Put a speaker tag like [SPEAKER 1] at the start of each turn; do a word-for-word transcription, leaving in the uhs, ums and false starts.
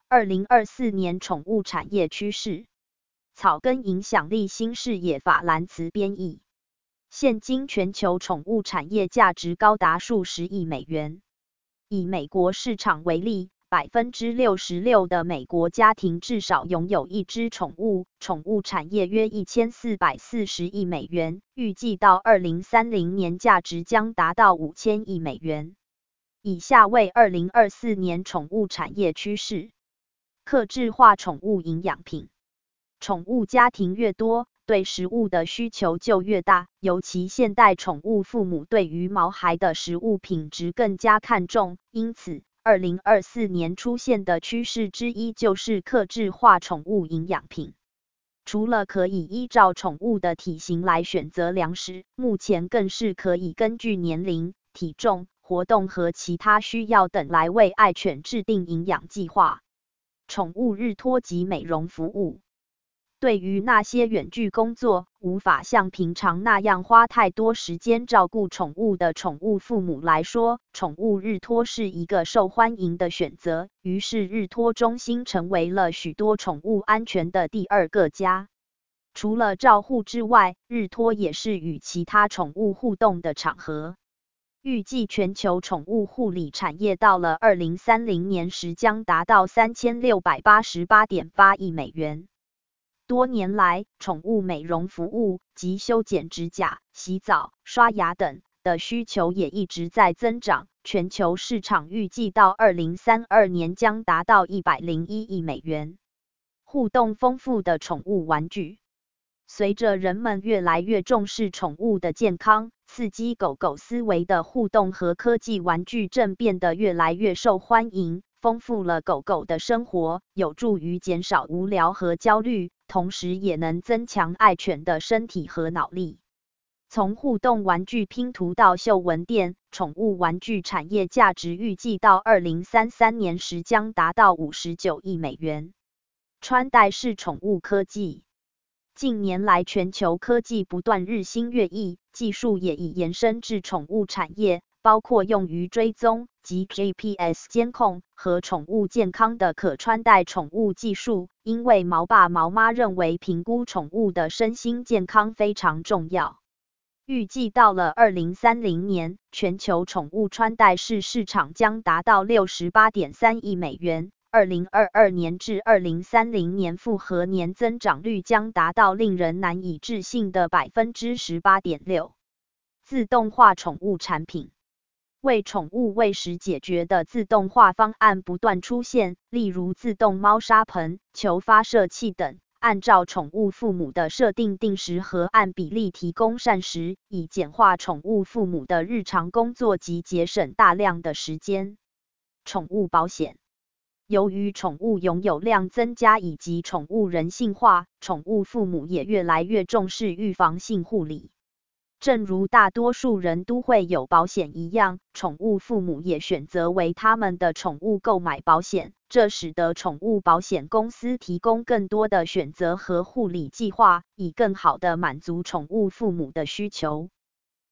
[SPEAKER 1] 二零二四年宠物产业趋势。草根影响力新视野法兰茨编译。现今全球宠物产业价值高达数十亿美元。以美国市场为例， 百分之六十六 的美国家庭至少拥有一只宠物，宠物产业约一千四百四十亿美元，预计到二零三零年价值将达到五千亿美元。以下为二零二四年宠物产业趋势。客制化宠物营养品。宠物家庭越多，对食物的需求就越大，尤其现代宠物父母对于毛孩的食物品质更加看重，因此二零二四年出现的趋势之一就是客制化宠物营养品。除了可以依照宠物的体型来选择粮食，目前更是可以根据年龄、体重、活动和其他需要等来为爱犬制定营养计划。宠物日托及美容服务。对于那些远距工作，无法像平常那样花太多时间照顾宠物的宠物父母来说，宠物日托是一个受欢迎的选择，于是日托中心成为了许多宠物安全的第二个家。除了照护之外，日托也是与其他宠物互动的场合。预计全球宠物护理产业到了二零三零年时将达到 三千六百八十八点八亿美元。多年来，宠物美容服务及修剪指甲、洗澡、刷牙等的需求也一直在增长，全球市场预计到二零三二年将达到一百零一亿美元。互动丰富的宠物玩具。随着人们越来越重视宠物的健康，刺激狗狗思维的互动和科技玩具正变得越来越受欢迎，丰富了狗狗的生活，有助于减少无聊和焦虑，同时也能增强爱犬的身体和脑力。从互动玩具拼图到嗅闻垫，宠物玩具产业价值预计到二零三三年时将达到五十九亿美元。穿戴式宠物科技。近年来，全球科技不断日新月异，技术也已延伸至宠物产业，包括用于追踪及 G P S 监控和宠物健康的可穿戴宠物技术。因为毛爸毛妈认为评估宠物的身心健康非常重要。预计到了二零三零年，全球宠物穿戴式市场将达到 六十八点三亿美元。二零二二年至二零三零年复合年增长率将达到令人难以置信的 百分之十八点六。自动化宠物产品。为宠物喂食解决的自动化方案不断出现，例如自动猫砂盆、球发射器等，按照宠物父母的设定定时和按比例提供膳食，以简化宠物父母的日常工作及节省大量的时间。宠物保险。由于宠物拥有量增加以及宠物人性化，宠物父母也越来越重视预防性护理。正如大多数人都会有保险一样，宠物父母也选择为他们的宠物购买保险，这使得宠物保险公司提供更多的选择和护理计划，以更好地满足宠物父母的需求。